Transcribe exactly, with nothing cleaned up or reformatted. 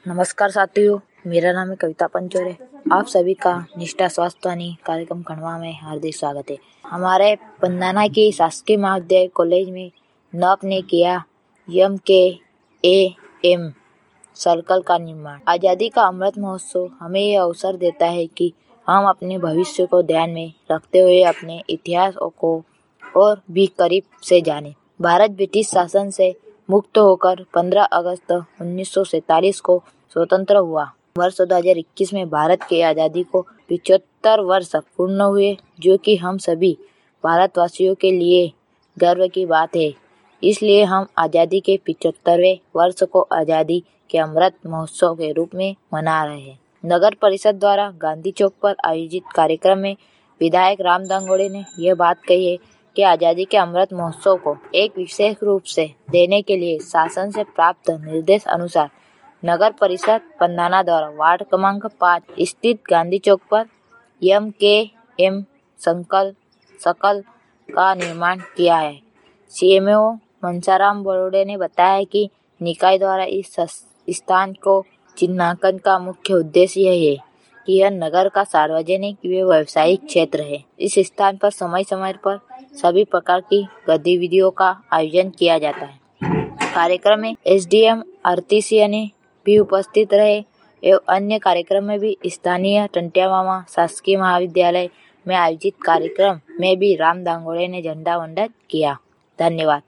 नमस्कार साथियों, मेरा नाम है कविता पंचोरे। आप सभी का निष्ठा स्वास्थ्यवाणी कार्यक्रम खंडवा में हार्दिक स्वागत है। हमारे पंदाना की शासकीय महाविद्यालय कॉलेज में नप ने किया एम के ए एम सर्कल का निर्माण। आज़ादी का अमृत महोत्सव हमें यह अवसर देता है कि हम अपने भविष्य को ध्यान में रखते हुए अपने इतिहास को और भी करीब से जानें। भारत ब्रिटिश शासन से मुक्त होकर पंद्रह अगस्त उन्नीस सौ सैंतालीस को स्वतंत्र हुआ। वर्ष दो हज़ार इक्कीस में भारत की आज़ादी को पचहत्तर वर्ष पूर्ण हुए, जो कि हम सभी भारतवासियों के लिए गर्व की बात है। इसलिए हम आज़ादी के पचहत्तरवें वर्ष को आज़ादी के अमृत महोत्सव के रूप में मना रहे हैं। नगर परिषद द्वारा गांधी चौक पर आयोजित कार्यक्रम में विधायक राम दांगोड़े ने यह बात कही है कि आज़ादी के अमृत महोत्सव को एक विशेष रूप से देने के लिए शासन से प्राप्त निर्देश अनुसार नगर परिषद पंदाना द्वारा वार्ड क्रमांक पाँच स्थित गांधी चौक पर एम के एम संकल सकल का निर्माण किया है। सीएमओ मनसाराम बरोड़े ने बताया कि निकाय द्वारा इस स्थान को चिन्हांकन का मुख्य उद्देश्य यह है कि यह नगर का सार्वजनिक व व्यावसायिक क्षेत्र है। इस स्थान पर समय समय पर सभी प्रकार की गतिविधियों का आयोजन किया जाता है। कार्यक्रम में एसडीएम आरती सिंह ने भी उपस्थित रहे एवं अन्य कार्यक्रम में भी स्थानीय टंटिया मामा शासकीय महाविद्यालय में आयोजित कार्यक्रम में भी राम दांगोड़े ने झंडा वंदन किया। धन्यवाद।